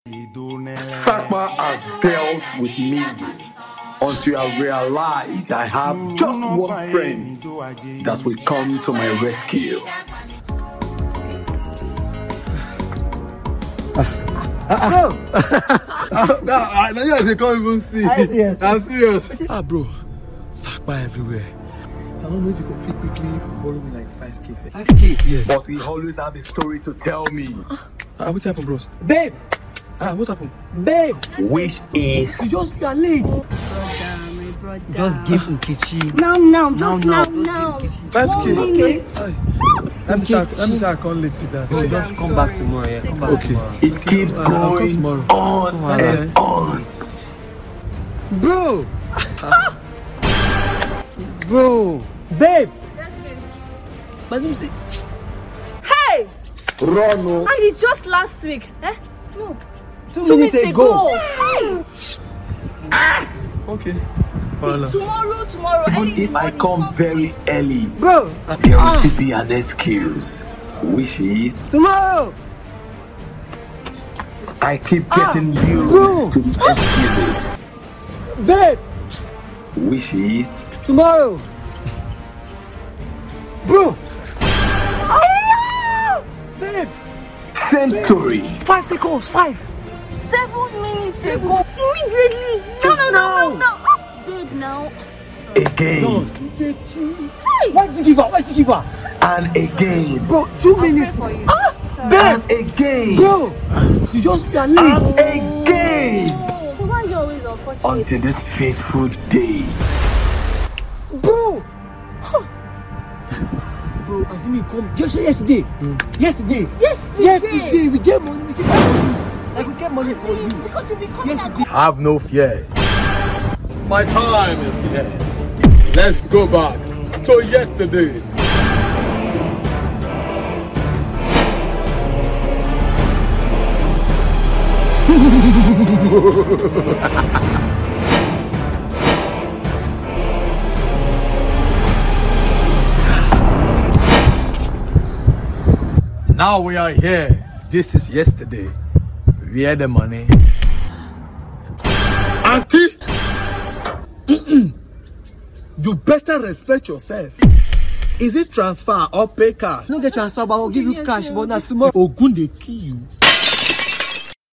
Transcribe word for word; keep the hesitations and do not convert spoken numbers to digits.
Sakpa has dealt with me until I realize I have just one friend that will come to my rescue. Bro! No, I know you can't even see. Yes. I'm serious. Ah, bro. Sakpa everywhere. So I don't know if you could fit quickly borrow me like five K. five K? Yes. But he always have a story to tell me. Ah, what happened, bros? Babe! Ah, what happened? Babe! Which is... You just, you are late. Brother, my brother. Just give Nkechi. Now, now, just now, now. now. five K. One minute. Aye. Let me say, let me say I can't let you that. No, just come back tomorrow, yeah. Come back Okay. tomorrow. It keeps I'll come going tomorrow. on and on. Bro! Bro! Babe! But you see, Hey! Rono. And it's just last week. Eh? No. two, Two minutes, minutes ago. ago. Hey! Okay. Tomorrow, tomorrow. Even early in if the I morning, come very early, Bro! there will still be an excuse. Which is... Tomorrow! I keep getting used bro. to the excuses. Babe! Which is... Tomorrow! Bro! Babe! Same story. Five seconds, five! Seven minutes ago. Immediately. No, Just no, now. no, no, no. Oh, babe, now. Again. Hey! Why did you give her? Why did you give her? And again. Bro, two I'll pray minutes. for you. Ah! Sorry. Babe! And again. Bro! You just, you are late. And again. Oh, so why are you always unfortunate? Until this fateful day. Bro! Huh. Bro, as me come just yesterday. Mm. Yesterday. Yesterday. Yesterday we get money. We get money. Like we get money for you. Because you be coming Yesterday. Have no fear. My time is here. Let's go back to yesterday. Now we are here. This is yesterday. Where the money? Auntie! Mm-mm. You better respect yourself. Is it transfer or pay cash? No get transfer, but I'll give you cash, but not tomorrow. Ogun they kill you.